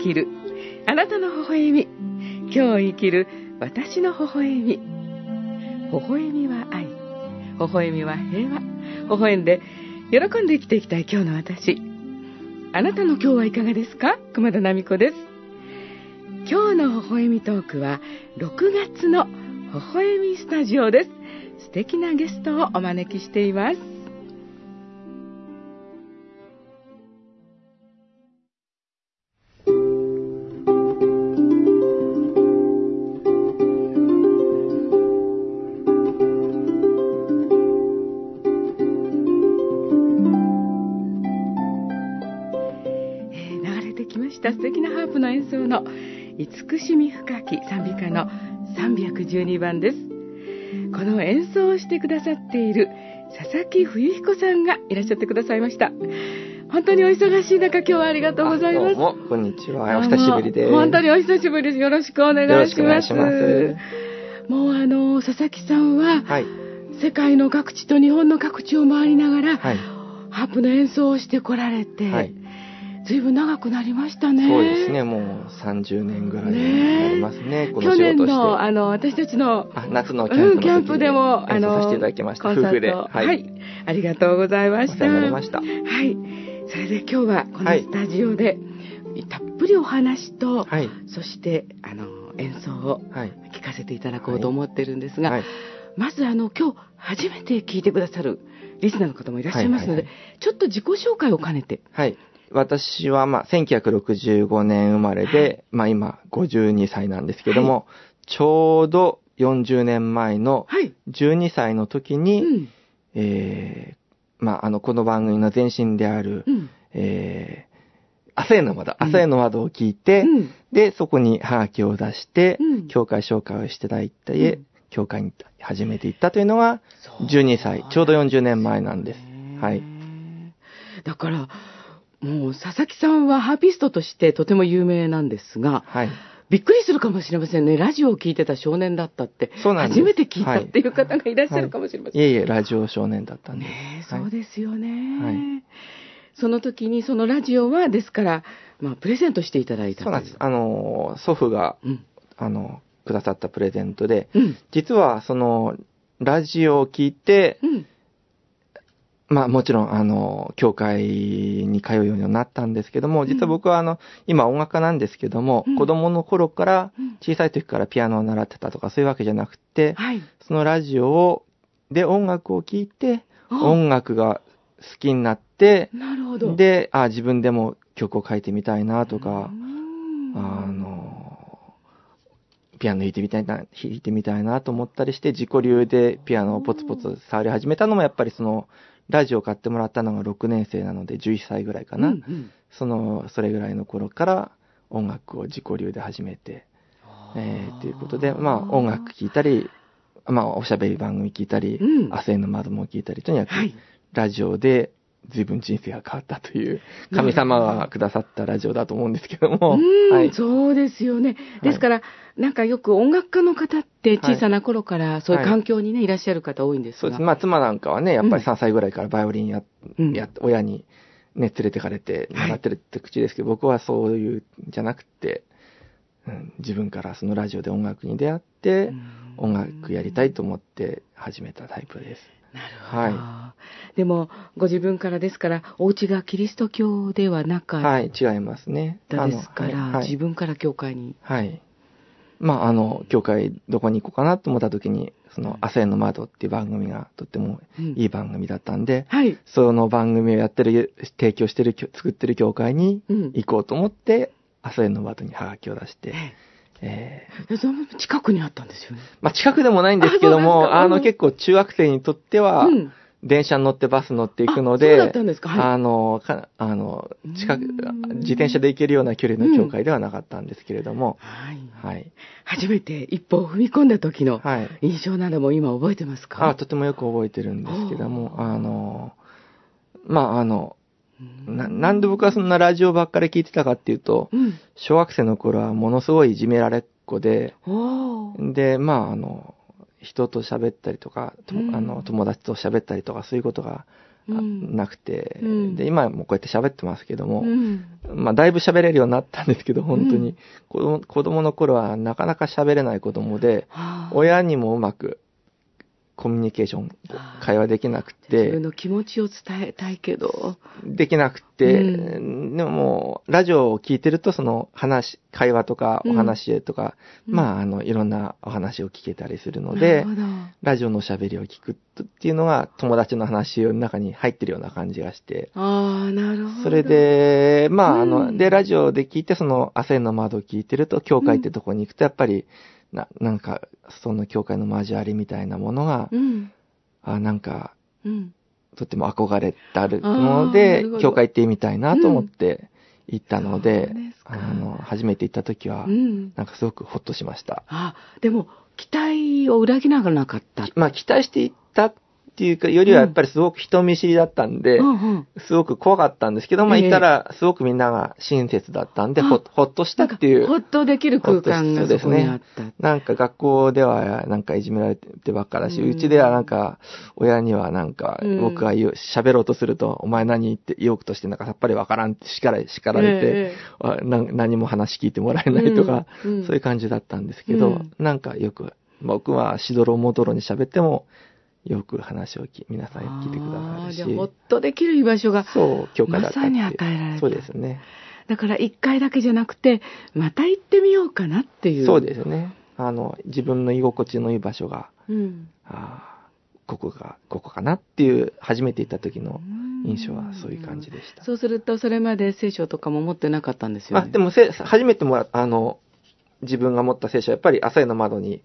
きるあなたの微笑み、今日生きる私の微笑み。微笑みは愛、微笑みは平和。微笑んで喜んで生きていきたい今日の私。あなたの今日はいかがですか？熊田奈美子です。今日の微笑みトークは6月の微笑みスタジオです。素敵なゲストをお招きしています。素敵なハープの演奏の慈しみ深き賛美歌の312番です。この演奏をしてくださっている佐々木冬彦さんがいらっしゃってくださいました。本当にお忙しい中、今日はありがとうございます。 どうもこんにちは、お久しぶりです。 本当にお久しぶりです。よろしくお願いします。もう佐々木さんは、はい、世界の各地と日本の各地を回りながら、はい、ハープの演奏をしてこられて、はい、ずいぶん長くなりましたね。 そうですね、もう30年ぐらいになりますね。この仕事して。 去年の私たちの夏のキャンプでも演奏させていただきました。 夫婦で、 はい、 ありがとうございました。 お世話になりました。 はい。それで今日はこのスタジオで、たっぷりお話と、はい、そして演奏を聞かせていただこうと思ってるんですが、はいはい、まず今日初めて聞いてくださるリスナーの方もいらっしゃいますので、ちょっと自己紹介を兼ねて。 はい。私は1965年生まれで、今52歳なんですけども、はい、ちょうど40年前の12歳の時に、この番組の前身である、朝への窓を聞いて、で、そこにハガキを出して、教会紹介をしていただいて、教会に始めていったというのが12歳、ちょうど40年前なんです。はい。 だから、もう佐々木さんはハーピストとしてとても有名なんですが、はい、びっくりするかもしれませんね。ラジオを聞いてた少年だったって、初めて聞いたっていう方がいらっしゃるかもしれません。 いえいえ、ラジオ少年だったんです。 そうですよね。はい、その時にそのラジオはですから、プレゼントしていただいたという。 そうなんです。祖父が、くださったプレゼントで、実はそのラジオを聞いて、もちろん、教会に通うようになったんですけども、実は僕は今音楽家なんですけども、子供の頃から、小さい時からピアノを習ってたとかそういうわけじゃなくて、そのラジオで音楽を聴いて、音楽が好きになって、 なるほど。 で、自分でも曲を書いてみたいなとか、ピアノ弾いてみたいなと思ったりして、自己流でピアノをポツポツ触り始めたのもやっぱりラジオを買ってもらったのが6年生なので11歳ぐらいかな。それぐらいの頃から音楽を自己流で始めて、ということで、音楽聴いたり、おしゃべり番組聞いたり、朝への窓も聞いたり、とにかく、ラジオで随分人生が変わったという、神様がくださったラジオだと思うんですけども。 そうですよね。ですから、よく音楽家の方って小さな頃からそういう環境にね、いらっしゃる方多いんですが。 そうです。妻なんかはね、やっぱり3歳ぐらいからバイオリン親にね、連れてかれて習ってるって口ですけど、僕はそういうじゃなくて、自分からそのラジオで音楽に出会って、音楽やりたいと思って始めたタイプです。 なるほど。でも、ご自分からですから、お家がキリスト教ではなかった。 はい、違いますね。 ですから、自分から教会に。 はい。教会どこに行こうかなと思った時に、朝への窓っていう番組がとってもいい番組だったんで、その番組を提供してる、作ってる教会に行こうと思って、朝への窓にハガキを出して、 近くにあったんですよね。 近くでもないんですけども、結構中学生にとっては、電車に乗ってバス乗っていくので、 そうだったんですか。 自転車で行けるような距離の教会ではなかったんですけれども、 初めて一歩を踏み込んだ時の印象なども今覚えてますか？ とてもよく覚えてるんですけども、なんで僕はそんなラジオばっかり聞いてたかっていうと、小学生の頃はものすごいいじめられっ子で、で、 人と喋ったりとか、友達と喋ったりとか、そういうことがなくて、で、今もこうやって喋ってますけども、まあ、だいぶ喋れるようになったんですけど、本当に、子供の頃はなかなか喋れない子供で、親にもうまくコミュニケーション、会話できなくて。 自分の気持ちを伝えたいけど。 できなくて、でももう、ラジオを聞いてると、会話とかお話とか、まあ、いろんなお話を聞けたりするので、ラジオの喋りを聞くっていうのが、友達の話の中に入ってるような感じがして。 ああ、なるほど。 それで、まあ、で、ラジオで聞いて、朝日の窓を聞いてると、教会ってとこに行くと、やっぱり、なんか、その教会の交わりみたいなものが、なんか、とても憧れてあるので、教会行ってみたいなと思って行ったので、初めて行った時は、なんかすごくほっとしました。 でも、期待を裏切らなかった。 まあ、期待して行ったっていうか、よりはやっぱりすごく人見知りだったんで、すごく怖かったんですけど、まあ、行ったらすごくみんなが親切だったんで、ほっとしたっていう。 ほっとできる空間がそこにあった。 なんか学校ではなんかいじめられてばっかだし、うちではなんか、親にはなんか、僕が喋ろうとすると、お前何言おうとしてなんかさっぱりわからんって叱られて、何も話聞いてもらえないとか、そういう感じだったんですけど、なんかよく、僕はしどろもどろに喋っても、よく話を皆さん聞いてくださるし。 じゃあ、ほっとできる居場所が、 教会だったまさに与えられる。 そうですね。 だから、一回だけじゃなくて、また行ってみようかなっていう。 そうですね。自分の居心地のいい場所が、ここかなっていう、初めて行った時の印象はそういう感じでした。 そうすると、それまで聖書とかも持ってなかったんですよね。 でも、初めて自分が持った聖書はやっぱり朝日の窓に、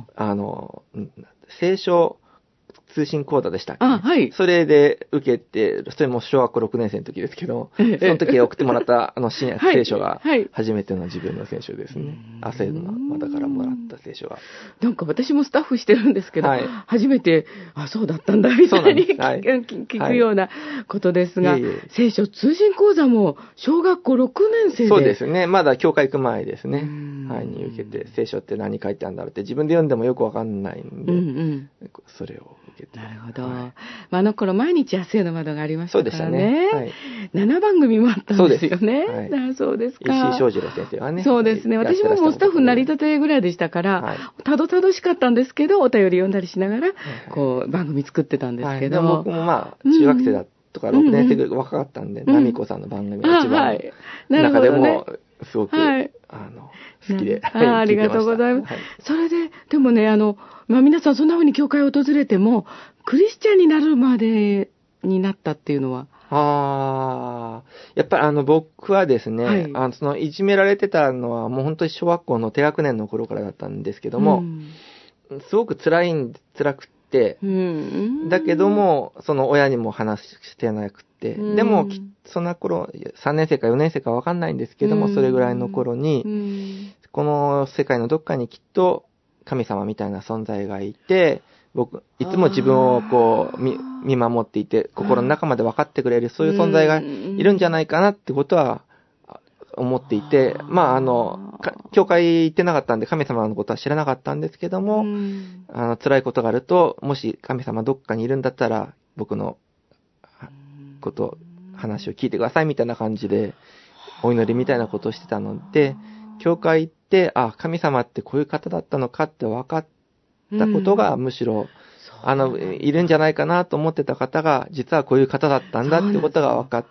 聖書通信講座でしたっけ？ はい。 それで受けて、それも小学校6年生の時ですけど、その時送ってもらった新約聖書が初めての自分の聖書ですね。朝日の窓からもらった聖書が。 なんか私もスタッフしてるんですけど、初めて、そうだったんだみたいに聞くようなことですが、聖書通信講座も小学校6年生で。 そうですね。まだ教会行く前ですね。に受けて、聖書って何書いてあるんだろうって自分で読んでもよくわかんないんで、それを受けて。 なるほど。あの頃毎日朝日の窓がありましたからね。そうでしたね。7番組もあったんですよね。そうですか。 石井正次郎先生はね。 そうですね。私ももうスタッフになりたてぐらいでしたから、たどたどしかったんですけど、お便り読んだりしながら、番組作ってたんですけど。 僕もまあ、中学生だとか6年生ぐらい若かったんで、ナミコさんの番組が一番、中でも、すごく、好きで。 ありがとうございます。それで、でもね、皆さんそんな風に教会を訪れても、クリスチャンになるまでになったっていうのは？ やっぱり僕はですね、いじめられてたのはもう本当に小学校の低学年の頃からだったんですけども、すごく辛くて、だけども、親にも話してなくて、でも、そんな頃、3年生か4年生かわかんないんですけども、それぐらいの頃に、この世界のどっかにきっと神様みたいな存在がいて、僕、いつも自分を見守っていて、心の中まで分かってくれる、そういう存在がいるんじゃないかなってことは思っていて、まあ、教会行ってなかったんで神様のことは知らなかったんですけども、辛いことがあると、もし神様どっかにいるんだったら、僕の話を聞いてくださいみたいな感じで、お祈りみたいなことをしてたので、教会行って、神様ってこういう方だったのかって分かったことが、むしろ、いるんじゃないかなと思ってた方が、実はこういう方だったんだってことが分かって、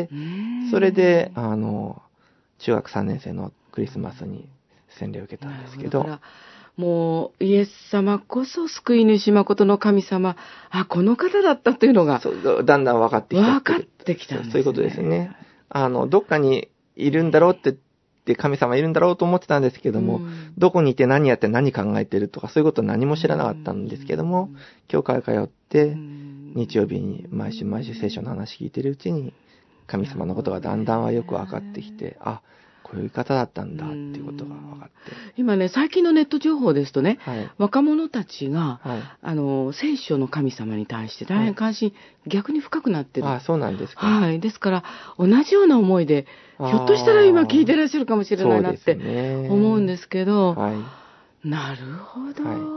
それで、中学3年生のクリスマスに洗礼を受けたんですけど。 もう、イエス様こそ救い主誠の神様、この方だったというのが。 だんだん分かってきた。 分かってきたんですね。 そういうことですね。どっかにいるんだろうって神様いるんだろうと思ってたんですけども、どこにいて何やって何考えてるとかそういうこと何も知らなかったんですけども、教会通って、日曜日に毎週聖書の話聞いてるうちに、神様のことがだんだんはよく分かってきて、こういう方だったんだっていうことが分かって。 今ね、最近のネット情報ですとね、若者たちが、聖書の神様に対して大変関心、逆に深くなってる。 そうなんですか。 ですから、同じような思いで、ひょっとしたら今聞いてらっしゃるかもしれないなって思うんですけど、なるほど。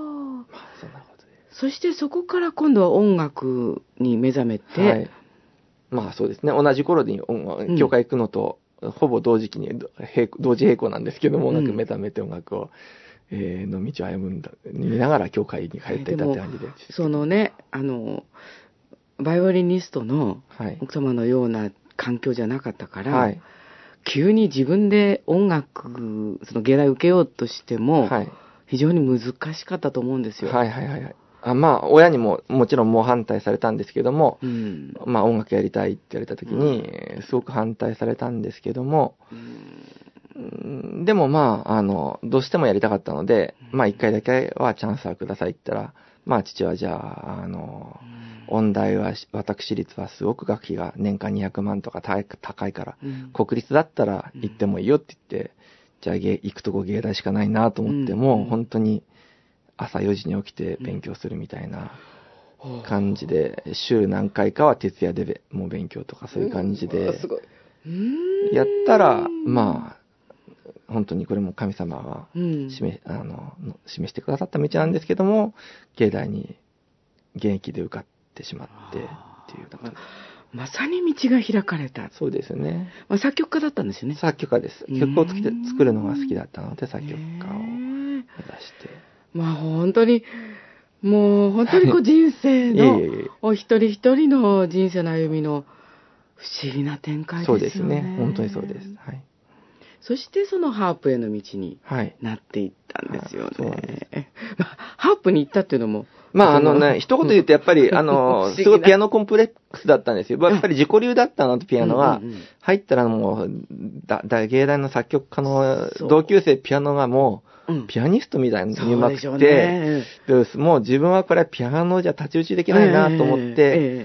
まあ、そんなことで。 そしてそこから今度は音楽に目覚めて、 はい。まあそうですね。同じ頃に教会行くのと、ほぼ同時期に同時並行なんですけども、音楽目覚めて音楽を、の道を歩んだ、見ながら教会に帰っていたって感じで。 そのね、バイオリニストの奥様のような環境じゃなかったから、はい、急に自分で音楽、その芸大受けようとしても、はい、非常に難しかったと思うんですよ。 はいはいはい。まあ、親にももちろん猛反対されたんですけども、まあ音楽やりたいって言われた時に、すごく反対されたんですけども、でもまあ、どうしてもやりたかったので、まあ一回だけはチャンスはくださいって言ったら、まあ父はじゃあ、音大は、私立はすごく学費が年間200万とか高いから、国立だったら行ってもいいよって言って、じゃあ行くとこ芸大しかないなと思っても、本当に朝4時に起きて勉強するみたいな感じで、週何回かは徹夜でもう勉強とかそういう感じで、やったら、まあ、本当にこれも神様が示してくださった道なんですけども、芸大に現役で受かってしまってっていう。 まさに道が開かれた。 そうですね。 まあ、作曲家だったんですよね。 作曲家です。曲を作るのが好きだったので、作曲家を目指して。 まあ本当に、もう本当にこう人生の、お一人一人の人生の歩みの不思議な展開ですよね。 そうですね。本当にそうです。はい。 そしてそのハープへの道になっていったんですよね。はい、まあ、ハープに行ったっていうのも。 まあ一言言うとやっぱり、すごいピアノコンプレックスだったんですよ。やっぱり自己流だったのとピアノは、入ったらもう、芸大の作曲家の同級生ピアノがもう、ピアニストみたいに見えまくって、もう自分はこれはピアノじゃ太刀打ちできないなと思って、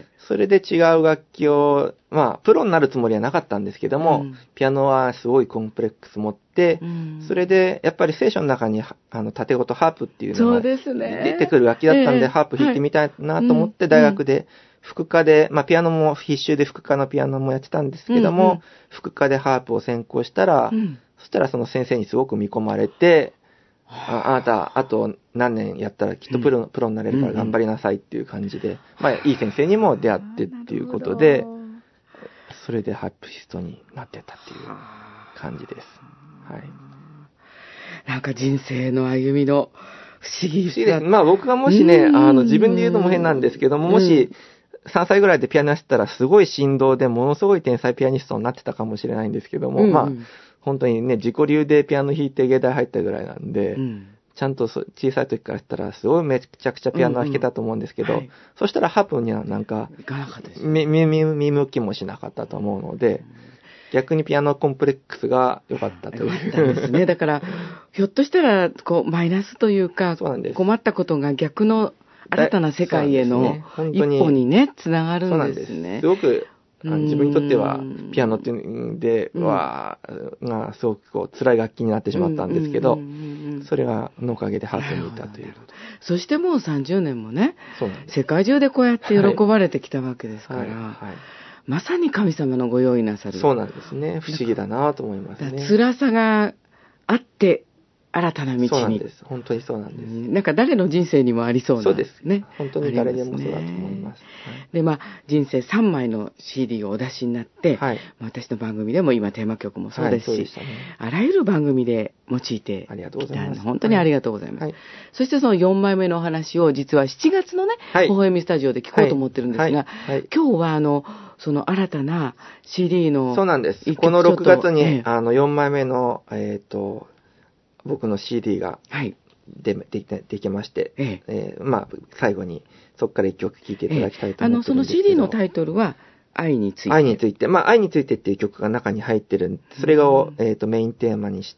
それで違う楽器を、まあ、プロになるつもりはなかったんですけども、ピアノはすごいコンプレックス持って、それで、やっぱり聖書の中に、縦ごとハープっていうのが出てくる楽器だったんで、ハープ弾いてみたいなと思って、大学で、副科で、まあ、ピアノも必修で副科のピアノもやってたんですけども、副科でハープを専攻したら、そしたらその先生にすごく見込まれて、あなた、あと何年やったらきっとプロになれるから頑張りなさいっていう感じで、まあ、いい先生にも出会ってっていうことで、それでハープシストになってたっていう感じです。はい。 なんか人生の歩みの不思議です。まあ僕がもしね、自分で言うのも変なんですけども、もし3歳ぐらいでピアノやってたらすごい振動でものすごい天才ピアニストになってたかもしれないんですけども、まあ、本当にね、自己流でピアノ弾いて芸大入ったぐらいなんで、ちゃんと小さい時からしたらすごいめちゃくちゃピアノは弾けたと思うんですけど、そしたらハープにはなんか、見向きもしなかったと思うので、逆にピアノコンプレックスが良かったという。 良かったですね。だから、ひょっとしたら、マイナスというか、困ったことが逆の新たな世界への一歩にね、つながるんですね。 すごく、自分にとっては、ピアノっていうのでは、がすごく辛い楽器になってしまったんですけど、それがのおかげでハープにいたという。 そしてもう30年もね、世界中でこうやって喜ばれてきたわけですから、まさに神様のご用意なさる。 そうなんですね。不思議だなと思いますね。 辛さがあって、新たな道に。 そうなんです。本当にそうなんです。 なんか誰の人生にもありそうな。 そうですね。本当に誰にもそうだと思います。 で、まあ、人生3枚の CD をお出しになって、私の番組でも今テーマ曲もそうですし、あらゆる番組で用いてきたの本当にありがとうございます。そしてその4枚目のお話を実は7月のね、微笑みスタジオで聞こうと思ってるんですが、今日はその新たな CD の。 そうなんです。この6月に、4枚目の、僕の CD ができまして、まあ、最後にそこから一曲聴いていただきたいと思ってるんですけど。 その CD のタイトルは、愛について。 愛について。まあ、愛についてっていう曲が中に入ってる、それを、メインテーマにした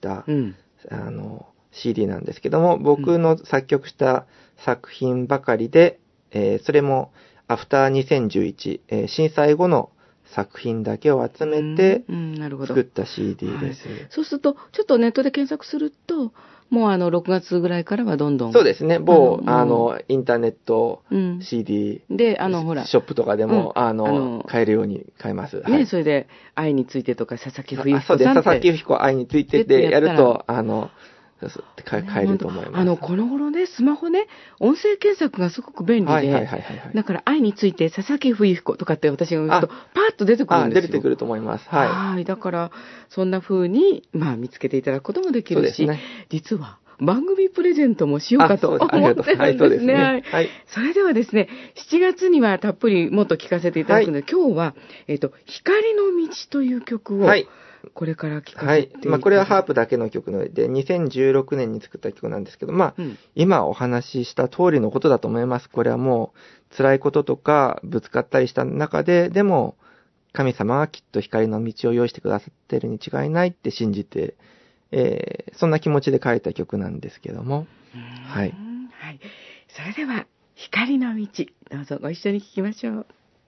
、CD なんですけども、僕の作曲した作品ばかりで、それも、アフター2011、震災後の作品だけを集めて作った CD です。 そうすると、ちょっとネットで検索すると、もう6月ぐらいからはどんどん。 そうですね。某、インターネット CD、 で、ほら。 ショップとかでも、買えるように買えます。 ね、それで、愛についてとか、佐々木冬彦さん。 そうです。佐々木冬彦愛についてでやると、 って変えると思います。 この頃ね、スマホね、音声検索がすごく便利で、だから愛について佐々木冬彦とかって私が言うと、パーッと出てくるんですよ。 出てくると思います。はい。 だから、そんな風に、見つけていただくこともできるし、実は、番組プレゼントもしようかと思ってるんですね。それではですね、7月にはたっぷりもっと聴かせていただくので、今日は、光の道という曲を、これから聴かせていただきます。 これはハープだけの曲で、2016年に作った曲なんですけど、今お話しした通りのことだと思います。これはもう、辛いこととか、ぶつかったりした中で、でも、神様はきっと光の道を用意してくださってるに違いないって信じて、そんな気持ちで書いた曲なんですけども。はい。 それでは、光の道、どうぞご一緒に聴きましょう。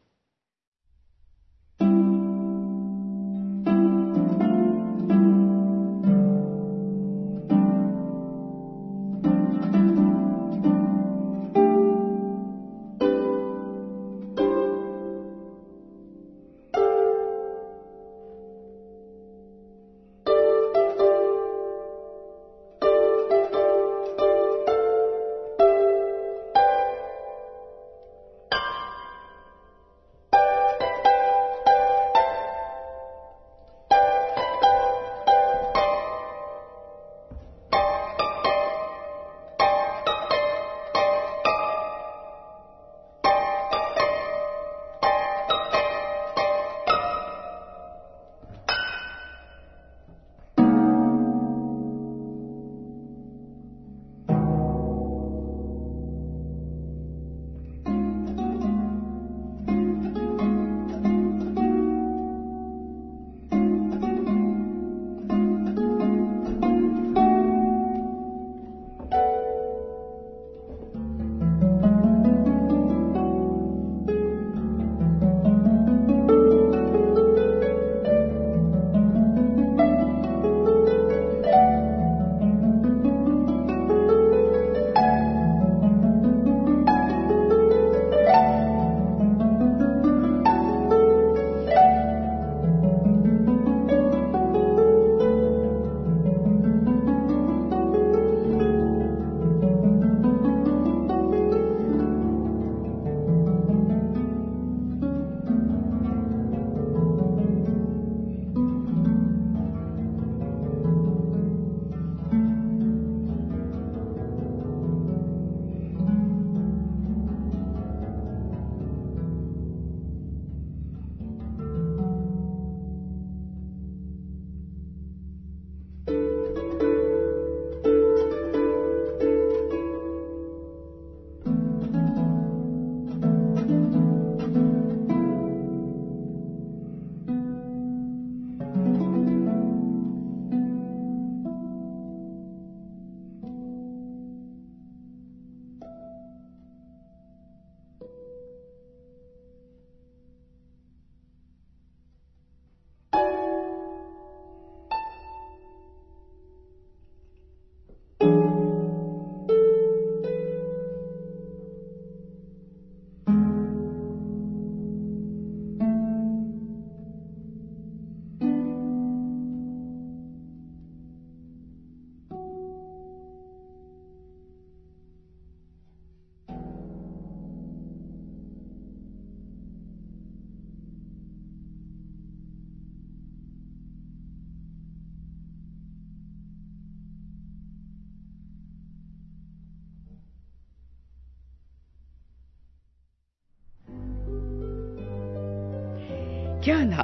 今日の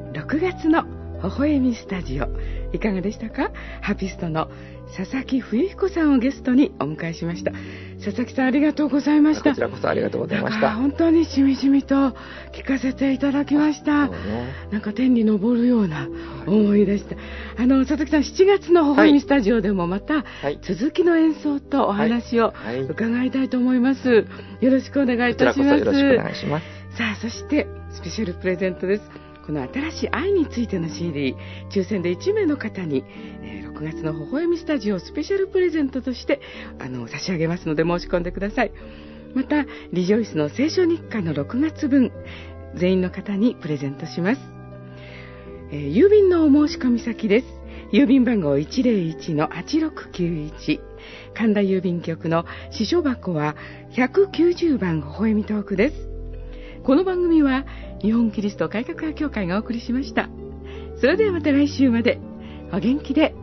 6月の微笑みスタジオいかがでしたか？ハピストの佐々木冬彦さんをゲストにお迎えしました。佐々木さんありがとうございました。 こちらこそありがとうございました。 本当にしみじみと聞かせていただきました。なんか天に昇るような思いでした。佐々木さん7月の微笑みスタジオでもまた続きの演奏とお話を伺いたいと思います。よろしくお願いいたします。 こちらこそよろしくお願いします。 さあそしてスペシャルプレゼントです。この新しい愛についての CD 抽選で1名の方に、6月の微笑みスタジオスペシャルプレゼントとして差し上げますので申し込んでください。またリジョイスの聖書日課の6月分全員の方にプレゼントします。郵便のお申し込み先です。 郵便番号 101-8691、神田郵便局の支所箱は190番微笑みトークです。この番組は日本キリスト改革派協会がお送りしました。それではまた来週までお元気で。